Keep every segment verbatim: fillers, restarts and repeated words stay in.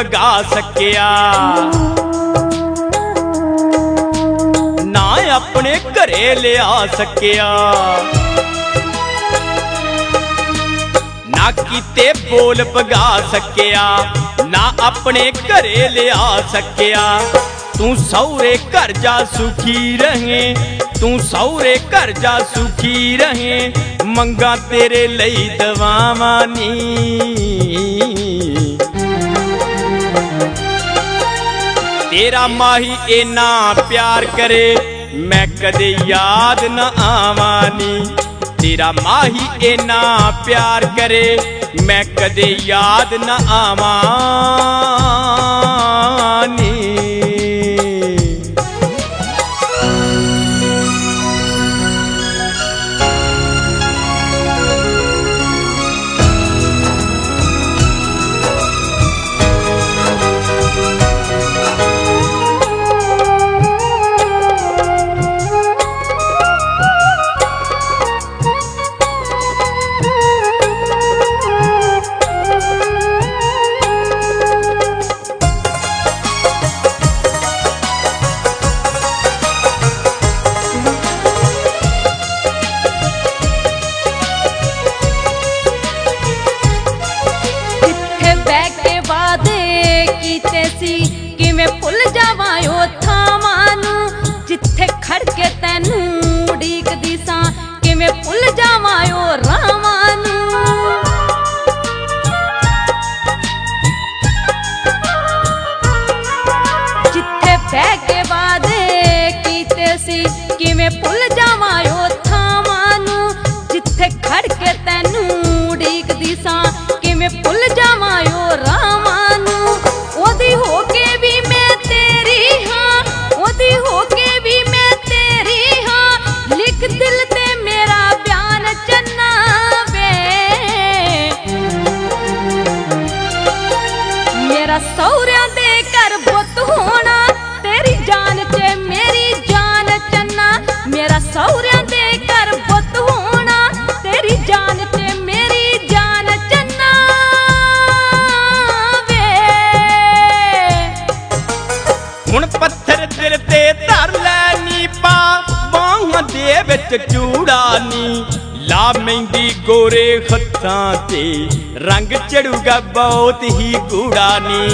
पगा सकिया, ना अपने घरे लिया सकिया। ना किते बोल पगा सकिया, ना अपने घरे लिया सकिया। तू सौरे घर जा सुखी रहे, तू सौरे घर जा सुखी रहे, मंगा तेरे लई दवावां नी। तेरा माही इना प्यार करे, मैं कदे याद न आवानी। तेरा माही इना प्यार करे, मैं कदे याद न आवानी। कि मैं भुल जावा थावां नूं, जिथे खड़के तैनू उड़ीकदी सां, कि मैं भुल जावा रावां नूं। जिथे बह के वादे कीते सी, कि मैं भुल जावा थावां नूं, जिथे खड़के तैनू उड़ीकदी सां, कि मैं भुल जावा रावां नूं। ओदी होके भी मैं तेरी हाँ, ओदी होके भी मैं तेरी हाँ, लिख दिल ते मेरा बयान चन्ना वे। मेरा सौरिया दे घर बुत होना, तेरी जान च मेरी जान चन्ना। मेरा सौरिया दे घर बुत होना, तेरी जान च मेरी जान चन्ना। हुण पत्थर दिल ते धर लैनी, पा बाहां दे विच चूड़ा नी। ला मेहंदी गोरे हत्थां ते, रंग चढ़ूगा बहुत ही गूड़ा नी।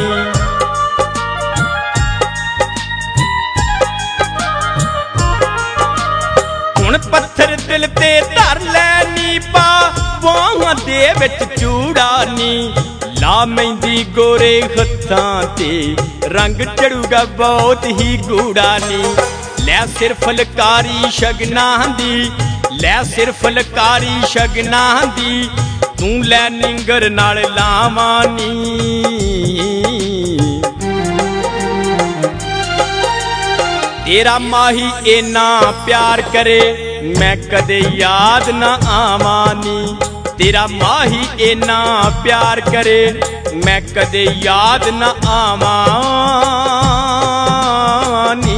हुण पत्थर दिल ते धर लैनी, पा बाहां दे विच चूड़ा नी। ला मेहंदी गोरे हत्थां ते, रंग चढ़ूगा बहुत ही गूड़ा नी। लै सिर फुलकारी शगना दी, लै सिर फुलकारी शगना दी, तू लै निंगर नाल लावानी। तेरा माही इना प्यार करे, मैं कदे याद न आवानी। तेरा माही इना प्यार करे, मैं कदे याद न आवानी।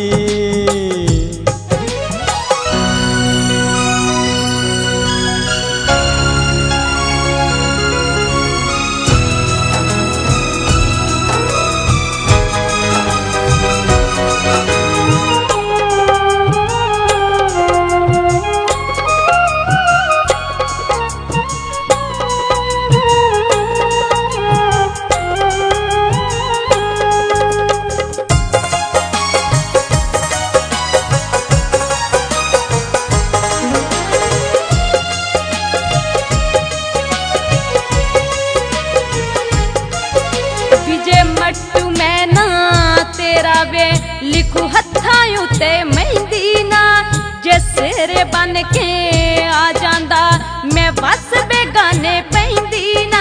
लिखू हत्थां उत्ते मेहंदी ना, जे सिरे बन के आ जांदा, मैं बस बेगाने पैंदी ना।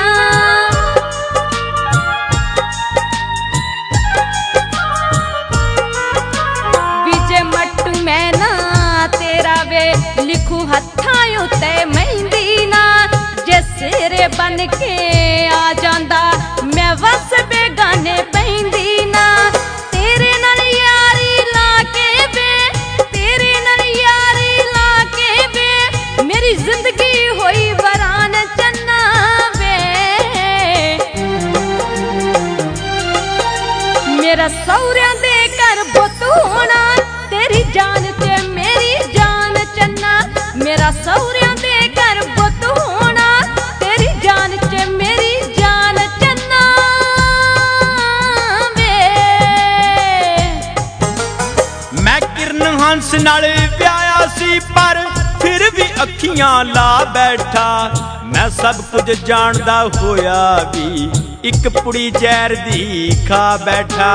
विजय मट्टू मैं ना तेरा वे, लिखू हत्थां उत्ते मेहंदी ना, जे सिरे बन के आ जांदा, मैं बस बेगाने पैंदी ना। तेरे नाल यारी लाके वे, तेरे नाल यारी लाके वे, मेरी जिंदगी होई वीरान चन्ना वे। जान च मेरी जान चन्ना मेरा सौरिया दे घर पुत होना तेरी जान च मेरी जान चन्ना वे। मैं किरण हंस नाल ब्याया सी पर फिर भी अखियां ला बैठा मैं सब कुछ जानदा होया भी एक पुड़ी जहर दी खा बैठा।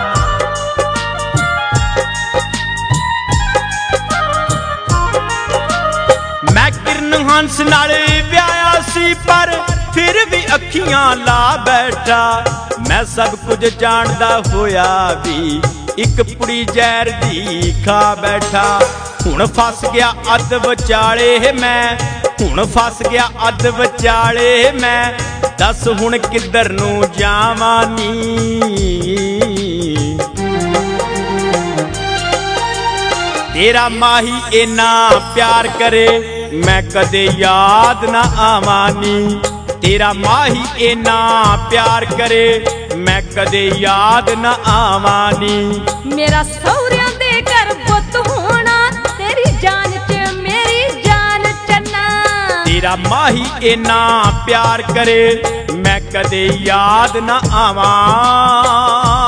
मैं किरण हंस नाल ब्याया सी पर फिर भी अखियां ला बैठा मैं सब कुछ जानदा होया भी एक पुड़ी जहर दी खा बैठा। हुण फस गया अध विचाले मैं हुण फस गया अध विचाले मैं दस हुण किधर नू जावां नी। तेरा माही इन्ना प्यार करे मैं कदे याद ना आवां नी। तेरा माही इन्ना प्यार करे मैं कदे याद ना आवां नी। मेरा सौरिया दे घर पुत होना तेरी जान च मेरी जान चन्ना तेरा माही इन्ना प्यार करे मैं कदे याद ना आवां